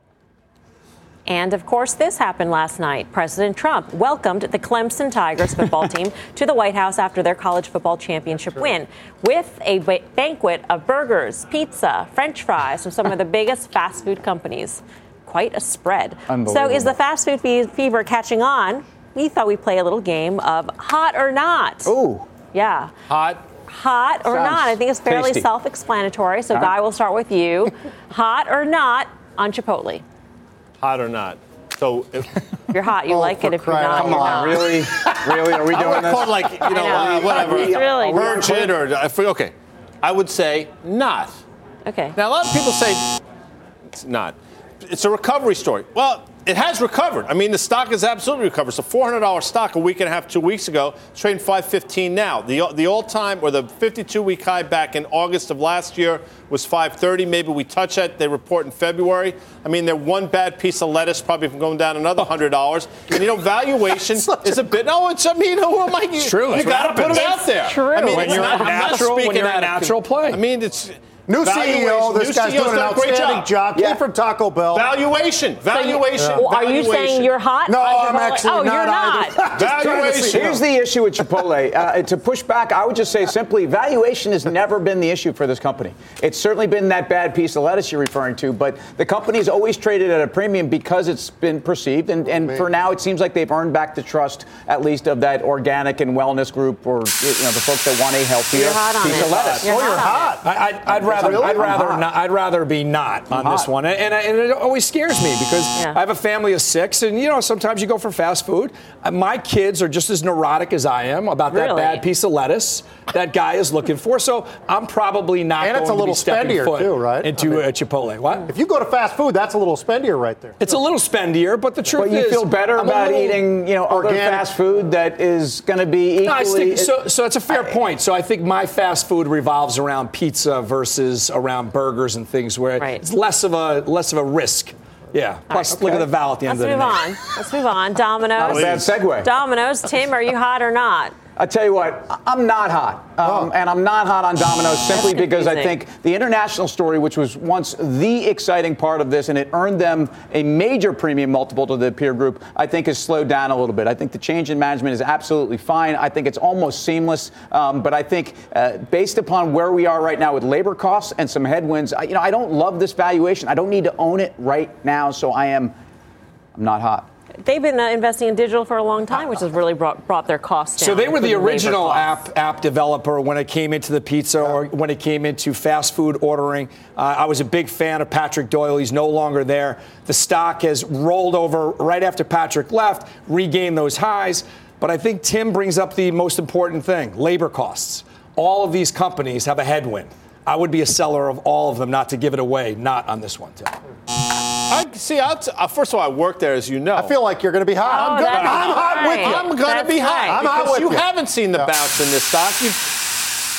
And, of course, this happened last night. President Trump welcomed the Clemson Tigers football team to the White House after their college football championship win with a ba- banquet of burgers, pizza, French fries from some of the biggest fast food companies. Quite a spread. So is the fast food fe- fever catching on? We thought we'd play a little game of hot or not. Ooh. Yeah. Hot. Hot or Sounds not? I think it's fairly tasty. self-explanatory. So, All right. Guy, we'll start with you. Hot or not on Chipotle? Hot or not? So if If you're hot, you like it. If you're not, Come you're on, not. really? Really? Are we I doing would this? call it like, you know, I know. uh, whatever. It's really Virgin or, I forget- okay. I would say not. Okay. Now, a lot of people say it's not. It's a recovery story. Well, it has recovered. I mean, the stock has absolutely recovered. It's a four hundred dollars stock a week and a half, two weeks ago. It's trading five fifteen now. The the all-time or the fifty-two week high back in August of last year was five thirty. Maybe we touch that. They report in February. I mean, they're one bad piece of lettuce, probably from going down another one hundred dollars. And, you know, valuation is a bit. No, it's, I mean, who am I? It's true. You It's got to put it out there. True. I mean, When it's you're not, a I'm not natural- when speaking you're a out of- natural play. I mean, it's. New C E O. Valuation. This New guy's C E O's doing an done a great outstanding job. Came Yeah. from Taco Bell. Valuation. Valuation. So, are you valuation. saying you're hot? No, on I'm Chipotle? actually oh, not you're not. either. Just trying to see. Valuation. Here's the issue with Chipotle. Uh, to push back, I would just say simply, valuation has never been the issue for this company. It's certainly been that bad piece of lettuce you're referring to, but the company's always traded at a premium because it's been perceived, and, and for now, it seems like they've earned back the trust, at least of that organic and wellness group, or you know, the folks that want a healthier You're hot on piece it. of lettuce. You're Oh, you're hot hot. I, I'd, I'd rather, Really? I'd rather, I'm hot. not, I'd rather be not on I'm this hot. one, and, and, and it always scares me because Yeah. I have a family of six, and you know sometimes you go for fast food. Uh, My kids are just as neurotic as I am about that Really? bad piece of lettuce that guy is looking for. So I'm probably not And going it's a to little be stepping spendier, foot too, right? into I mean- a Chipotle. What? If you go to fast food, that's a little spendier right there. It's a little spendier, but the truth But you is, feel better I'm a about little- eating, you know, other organic. fast food that is going to be equally. No, I think, so, so it's a fair point. So I think my fast food revolves around pizza versus around burgers and things where Right. it's less of a less of a risk. Yeah. Plus, right, look at okay. the vowel at the Let's end move of the night. on. Let's move on. Domino's. Not a bad segue. Domino's. Tim, are you hot or not? I tell you what, I- I'm not hot, um, and I'm not hot on Domino's simply That's because I confusing. think the international story, which was once the exciting part of this, and it earned them a major premium multiple to the peer group, I think has slowed down a little bit. I think the change in management is absolutely fine. I think it's almost seamless, um, but I think uh, based upon where we are right now with labor costs and some headwinds, I, you know, I don't love this valuation. I don't need to own it right now, so I am, I'm not hot. They've been uh, investing in digital for a long time, which has really brought, brought their costs down. So they were the including labor original costs. app app developer when it came into the pizza or when it came into fast food ordering. Uh, I was a big fan of Patrick Doyle. He's no longer there. The stock has rolled over right after Patrick left, regained those highs. But I think Tim brings up the most important thing, labor costs. All of these companies have a headwind. I would be a seller of all of them, not to give it away, not on this one, Tim. I see. I'll t- uh, first of all, I work there, as you know. I feel like you're going to be hot. Oh, I'm, gonna, that's I'm hot with right. you. I'm going to That's be hot right. I'm hot because with you you. haven't seen the Yeah. bounce in this stock. You've,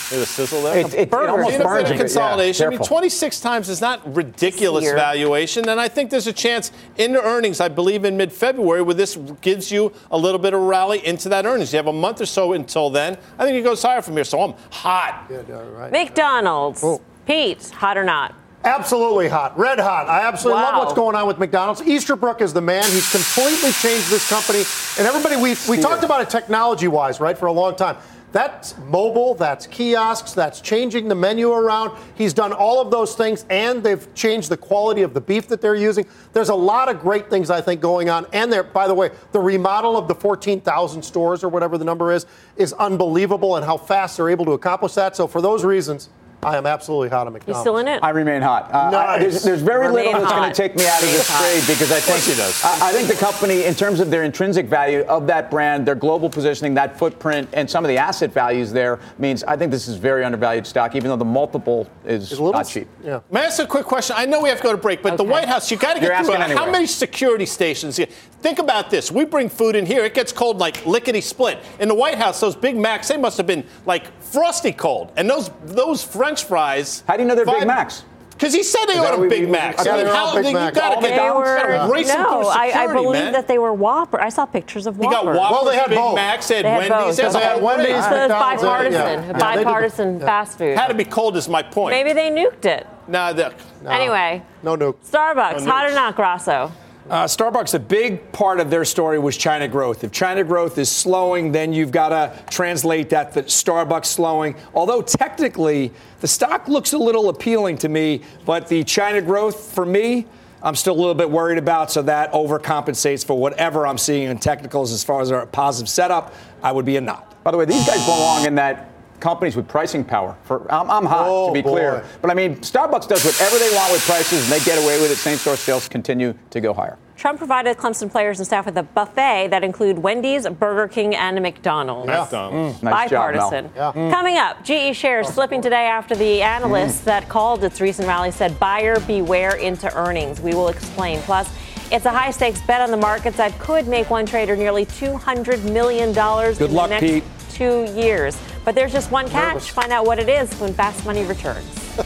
There's a sizzle there. It, it, it almost Peanut burns butter you. consolidation. Yeah, I mean, twenty-six times is not ridiculous Here. valuation, and I think there's a chance in the earnings, I believe in mid-February, where this gives you a little bit of rally into that earnings. You have a month or so until then. I think it goes higher from here, so I'm hot. Yeah, yeah, right. McDonald's. Oh. Pete, hot or not? Absolutely hot. Red hot. I absolutely Wow. love what's going on with McDonald's. Easterbrook is the man. He's completely changed this company. And everybody, we, we talked about it technology-wise, right, for a long time. That's mobile, that's kiosks, that's changing the menu around. He's done all of those things, and they've changed the quality of the beef that they're using. There's a lot of great things, I think, going on. And there, by the way, the remodel of the fourteen thousand stores or whatever the number is, is unbelievable, and how fast they're able to accomplish that. So for those reasons, I am absolutely hot on McDonald's. You still in it? I remain hot. Uh, Nice. I, there's, there's very Remain little that's hot. going to take me out of this trade because I think he does. I, I think the company, in terms of their intrinsic value of that brand, their global positioning, that footprint, and some of the asset values there means I think this is very undervalued stock, even though the multiple is It's a little not cheap. Yeah. May I ask a quick question? I know we have to go to break, but the Okay. White House, you got to You're get through it. asking How anyway. many security stations here? Think about this. We bring food in here. It gets cold like lickety split. In the White House, those Big Macs, they must have been like frosty cold. And those those French fries. How do you know they're Big five- Macs? Because he said they Is that ordered what we- Big we- Macs. Yeah, I mean, they're all how Big you Macs. got All to They get were, race them no, through I, I security, believe man. that they were Whopper. I saw pictures of You Whopper. got Whoppers, Well, they had Big both. Macs, they had They had Wendy's. both. They They had had Wendy's. So it's McDonald's, bipartisan, yeah. Yeah, they did. bipartisan Yeah. fast food. Had to be cold is my point. Maybe they nuked it. Nah, the, Anyway, No nuke. Starbucks, No hot or nukes. not, Grasso? Uh, Starbucks, a big part of their story was China growth. If China growth is slowing, then you've got to translate that to Starbucks slowing. Although technically, the stock looks a little appealing to me, but the China growth, for me, I'm still a little bit worried about, so that overcompensates for whatever I'm seeing in technicals as far as a positive setup. I would be a not. By the way, these guys belong in that companies with pricing power. For I'm, I'm hot, Oh, to be boy. clear. But I mean, Starbucks does whatever they want with prices, and they get away with it. Same-store sales continue to go higher. Trump provided Clemson players and staff with a buffet that include Wendy's, Burger King, and McDonald's. Yeah. McDonald's. Mm, nice job, Mel. Bipartisan. Yeah. Mm. Coming up, G E shares slipping today after the analysts that called its recent rally said buyer beware into earnings. We will explain. Plus, it's a high-stakes bet on the markets that could make one trader nearly two hundred million dollars Good in luck, the next Pete. two years. But there's just one catch. Nervous. Find out what it is when Fast Money returns.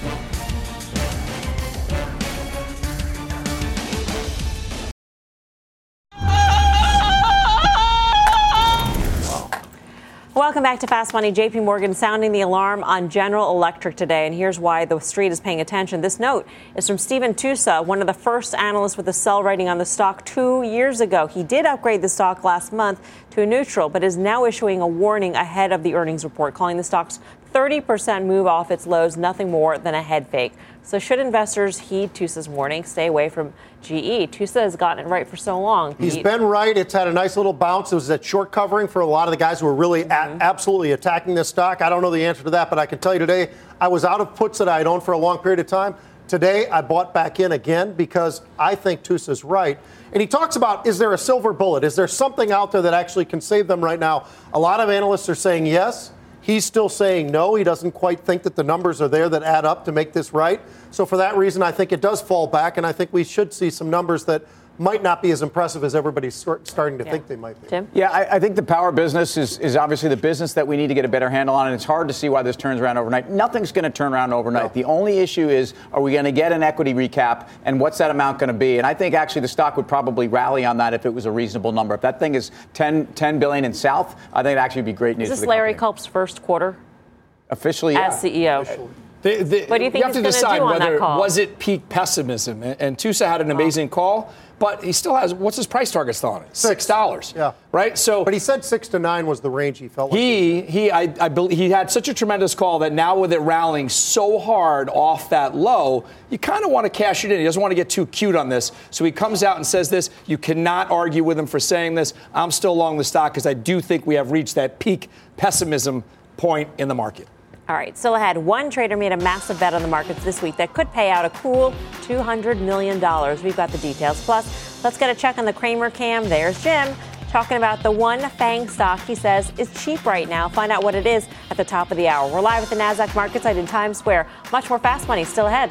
Welcome back to Fast Money. J P Morgan sounding the alarm on General Electric today, and here's why the street is paying attention. This note is from Stephen Tusa, one of the first analysts with a sell rating on the stock two years ago. He did upgrade the stock last month to a neutral, but is now issuing a warning ahead of the earnings report, calling the stock's thirty percent move off its lows nothing more than a head fake. So should investors heed Tusa's warning, stay away from G E? Tusa has gotten it right for so long. He's Pete. been right. It's had a nice little bounce. It was that short covering for a lot of the guys who were really Mm-hmm. a- absolutely attacking this stock. I don't know the answer to that, but I can tell you today, I was out of puts that I had owned for a long period of time. Today, I bought back in again because I think Tusa's right. And he talks about, is there a silver bullet? Is there something out there that actually can save them right now? A lot of analysts are saying yes. He's still saying no. He doesn't quite think that the numbers are there that add up to make this right. So for that reason, I think it does fall back, and I think we should see some numbers that might not be as impressive as everybody's sort- starting to Yeah. think they might be. Tim? Yeah, I, I think the power business is, is obviously the business that we need to get a better handle on, and it's hard to see why this turns around overnight. Nothing's going to turn around overnight. No. The only issue is, are we going to get an equity recap, and what's that amount going to be? And I think actually the stock would probably rally on that if it was a reasonable number. If that thing is ten, ten billion and south, I think it'd actually be great news Is for this the Larry company. Culp's first quarter Officially, yeah. as C E O? The, the, What do you think have he's to gonna decide do on that whether call? was it peak pessimism. And, and Tusa had an amazing call, but he still has what's his price target still on it? Six dollars. Yeah. Right. So, But he said six to nine was the range he felt like. he he I, I believe he had such a tremendous call that now with it rallying so hard off that low, you kind of want to cash it in. He doesn't want to get too cute on this, so he comes out and says this. You cannot argue with him for saying this. I'm still long the stock because I do think we have reached that peak pessimism point in the market. All right, still ahead. One trader made a massive bet on the markets this week that could pay out a cool two hundred million dollars. We've got the details. Plus, let's get a check on the Kramer cam. There's Jim talking about the one FANG stock he says is cheap right now. Find out what it is at the top of the hour. We're live at the NASDAQ market site in Times Square. Much more Fast Money still ahead.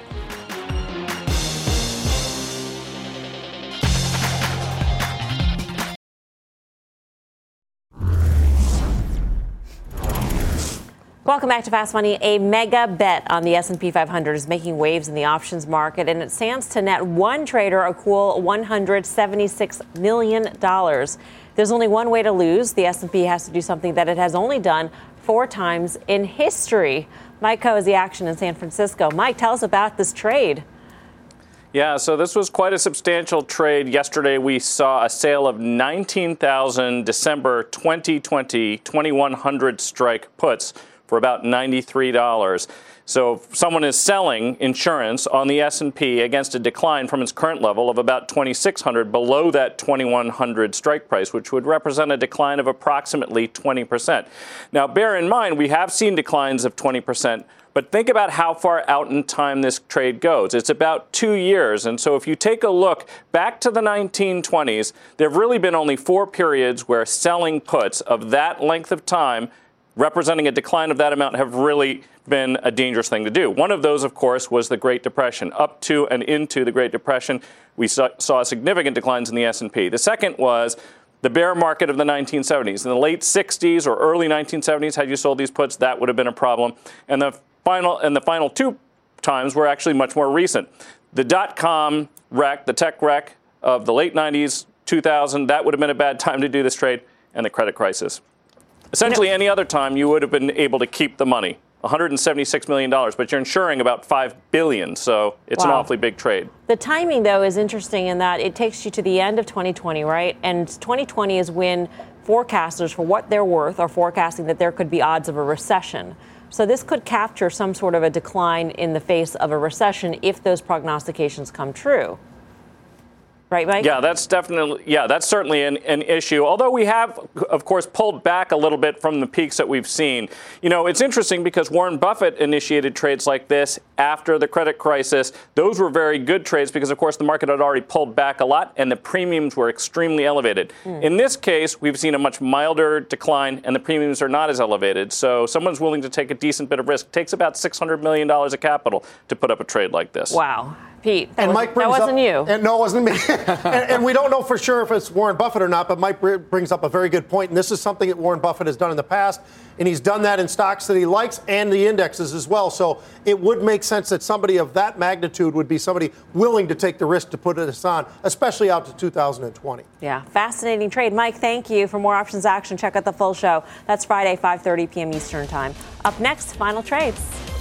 Welcome back to Fast Money. A mega bet on the S and P five hundred is making waves in the options market, and it stands to net one trader a cool one hundred seventy-six million dollars. There's only one way to lose. The S and P has to do something that it has only done four times in history. Mike Coe is the action in San Francisco. Mike, tell us about this trade. Yeah, so this was quite a substantial trade. Yesterday, we saw a sale of nineteen thousand December twenty twenty twenty-one hundred strike puts for about ninety-three dollars. So if someone is selling insurance on the S and P against a decline from its current level of about twenty-six hundred below that twenty-one hundred strike price, which would represent a decline of approximately twenty percent. Now, bear in mind, we have seen declines of twenty percent. But think about how far out in time this trade goes. It's about two years. And so if you take a look back to the nineteen twenties, there have really been only four periods where selling puts of that length of time, representing a decline of that amount, have really been a dangerous thing to do. One of those, of course, was the Great Depression. Up to and into the Great Depression, we saw, saw significant declines in the S and P. The second was the bear market of the nineteen seventies. In the late sixties or early nineteen seventies, had you sold these puts, that would have been a problem. And the final and the final two times were actually much more recent. The dot-com wreck, the tech wreck of the late nineties, two thousand, that would have been a bad time to do this trade, and the credit crisis. Essentially, any other time, you would have been able to keep the money, one hundred seventy-six million dollars, but you're insuring about five billion dollars, so it's wow. an awfully big trade. The timing, though, is interesting in that it takes you to the end of twenty twenty, right? And twenty twenty is when forecasters, for what they're worth, are forecasting that there could be odds of a recession. So this could capture some sort of a decline in the face of a recession if those prognostications come true. Right, Mike? Yeah, that's definitely, yeah, that's certainly an, an issue. Although we have, of course, pulled back a little bit from the peaks that we've seen. You know, it's interesting because Warren Buffett initiated trades like this after the credit crisis. Those were very good trades because, of course, the market had already pulled back a lot and the premiums were extremely elevated. Mm. In this case, we've seen a much milder decline and the premiums are not as elevated. So someone's willing to take a decent bit of risk. It takes about six hundred million dollars of capital to put up a trade like this. Wow. Pete, that, and was, Mike brings that wasn't up, you. And no, it wasn't me. and, and we don't know for sure if it's Warren Buffett or not, but Mike brings up a very good point. And this is something that Warren Buffett has done in the past. And he's done that in stocks that he likes and the indexes as well. So it would make sense that somebody of that magnitude would be somebody willing to take the risk to put this on, especially out to two thousand twenty. Yeah, fascinating trade. Mike, thank you. For more options action, check out the full show. That's Friday, five thirty p.m. Eastern Time. Up next, final trades.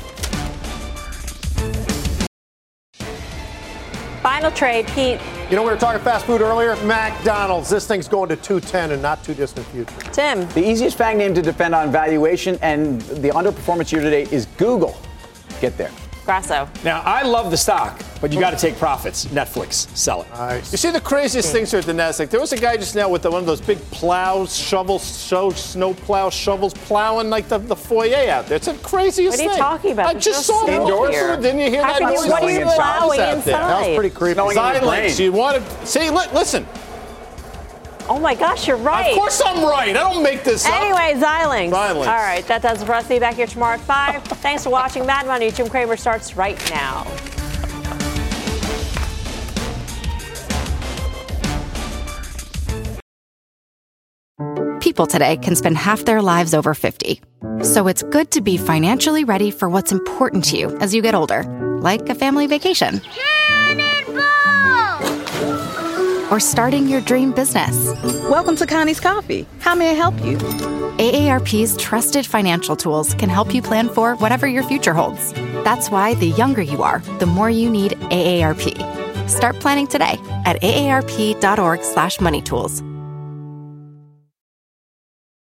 Final trade, Pete. You know, we were talking fast food earlier. McDonald's. This thing's going to two ten in not too distant future. Tim. The easiest FANG name to defend on valuation and the underperformance year to date is Google. Get there. Grasso. Now, I love the stock, but you got to take profits. Netflix, sell it. Nice. You see the craziest things here at the Nasdaq. There was a guy just now with the, one of those big plows, shovels, show, snow plow shovels, plowing like the, the foyer out there. It's the craziest thing. What are you talking about? I There's just no saw snow indoors. here. Didn't you hear How that can noise? you, what are you plowing inside? That was pretty creepy. Xilinx. You wanted, see, li- listen. Oh, my gosh, you're right. Of course I'm right. I don't make this up. Anyway, Xilinx. Xilinx. All right, that does it for us. See you back here tomorrow at five. Thanks for watching Mad Money. Jim Cramer starts right now. People today can spend half their lives over fifty. So it's good to be financially ready for what's important to you as you get older, like a family vacation. Or starting your dream business. Welcome to Connie's Coffee. How may I help you? A A R P's trusted financial tools can help you plan for whatever your future holds. That's why the younger you are, the more you need A A R P. Start planning today at aarp.org slash money tools.